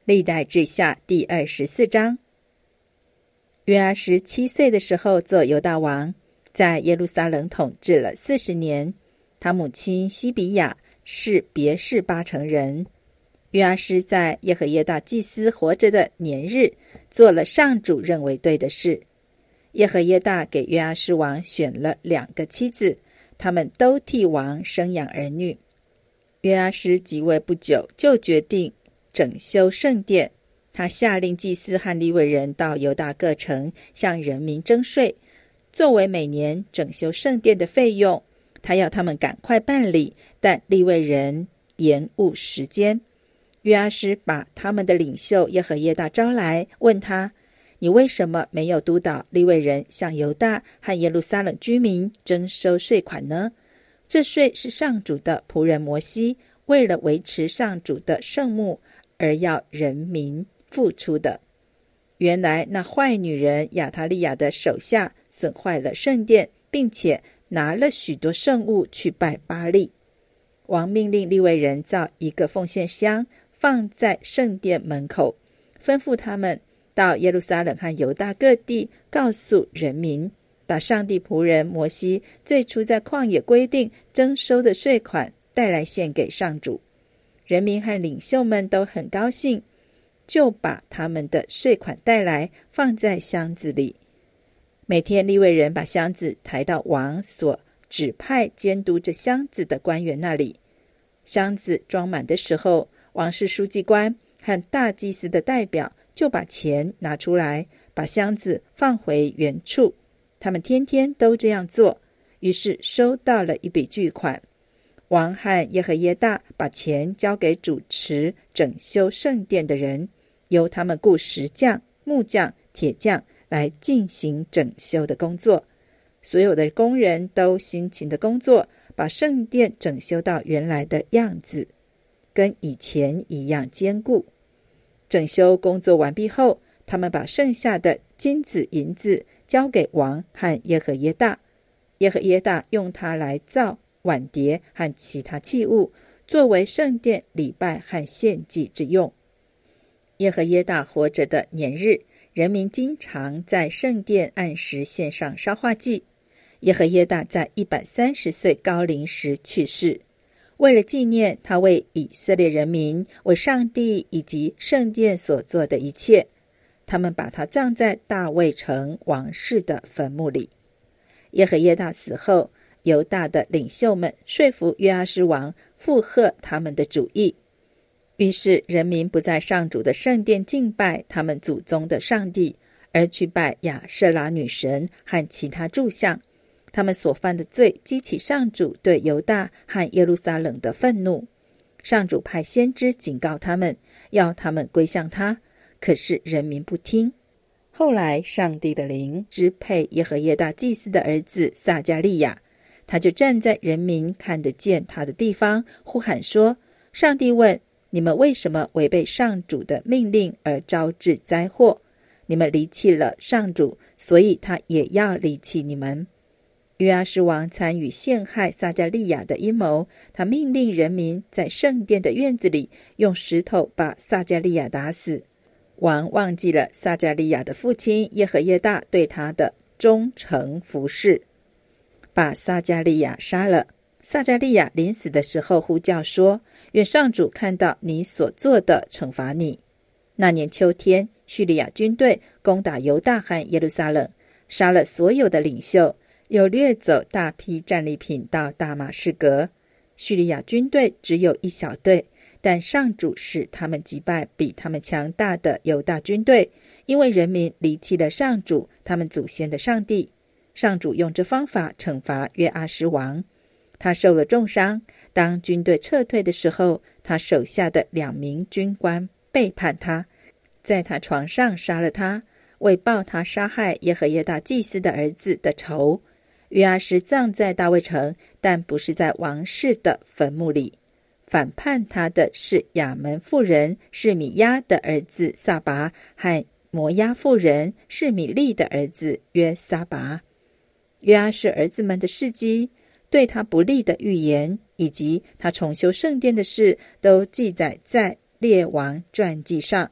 历代志下第24章。约阿施7岁的时候做犹大王，在耶路撒冷统治了40年。他母亲西比亚是别是巴城人。约阿施在耶和耶大祭司活着的年日，做了上主认为对的事。耶和耶大给约阿施王选了2个妻子，他们都替王生养儿女。约阿施即位不久，就决定整修圣殿。他下令祭司和利未人到犹大各城向人民征税，作为每年整修圣殿的费用。他要他们赶快办理，但利未人延误时间。约阿施把他们的领袖耶和耶大招来，问他：你为什么没有督导利未人向犹大和耶路撒冷居民征收税款呢？这税是上主的仆人摩西为了维持上主的圣幕而要人民付出的。原来那坏女人亚他利亚的手下损坏了圣殿，并且拿了许多圣物去拜巴力。王命令利未人造一个奉献箱，放在圣殿门口，吩咐他们到耶路撒冷和犹大各地，告诉人民，把上帝仆人摩西最初在旷野规定征收的税款带来献给上主。人民和领袖们都很高兴，就把他们的税款带来，放在箱子里。每天利未人把箱子抬到王所指派监督这箱子的官员那里。箱子装满的时候，王室书记官和大祭司的代表就把钱拿出来，把箱子放回原处。他们天天都这样做，于是收到了一笔巨款。王和耶和耶大把钱交给主持整修圣殿的人，由他们雇石匠、木匠、铁匠来进行整修的工作。所有的工人都辛勤的工作，把圣殿整修到原来的样子，跟以前一样坚固。整修工作完毕后，他们把剩下的金子银子交给王和耶和耶大。耶和耶大用它来造碗碟和其他器物，作为圣殿礼拜和献祭之用。耶和耶大活着的年日，人民经常在圣殿按时献上烧化祭。耶和耶大在130岁高龄时去世。为了纪念他为以色列人民、为上帝以及圣殿所做的一切，他们把他葬在大卫城王室的坟墓里。耶和耶大死后，犹大的领袖们说服约阿施王附和他们的主意，于是人民不在上主的圣殿敬拜他们祖宗的上帝，而去拜亚舍拉女神和其他柱像。他们所犯的罪激起上主对犹大和耶路撒冷的愤怒。上主派先知警告他们，要他们归向他，可是人民不听。后来上帝的灵支配耶和耶大祭司的儿子撒迦利亚，他就站在人民看得见他的地方，呼喊说：上帝问，你们为什么违背上主的命令而招致灾祸？你们离弃了上主，所以他也要离弃你们。约阿施王参与陷害撒迦利亚的阴谋，他命令人民在圣殿的院子里用石头把撒迦利亚打死。王忘记了撒迦利亚的父亲耶和耶大对他的忠诚服侍，把撒迦利亚杀了。撒迦利亚临死的时候呼叫说：愿上主看到你所做的，惩罚你。那年秋天，叙利亚军队攻打犹大和耶路撒冷，杀了所有的领袖，又掠走大批战利品到大马士革。叙利亚军队只有一小队，但上主使他们击败比他们强大的犹大军队，因为人民离弃了上主他们祖先的上帝。上主用这方法惩罚约阿施王，他受了重伤。当军队撤退的时候，他手下的2名军官背叛他，在他床上杀了他，为报他杀害耶和耶大祭司的儿子的仇。约阿施葬在大卫城，但不是在王室的坟墓里。反叛他的是亚门妇人示米亚的儿子撒拔和摩押妇人示米利的儿子约撒拔。约阿施儿子们的事迹，对他不利的预言，以及他重修圣殿的事，都记载在列王传记上。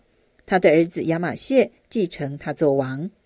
他的儿子亚玛谢继承他做王。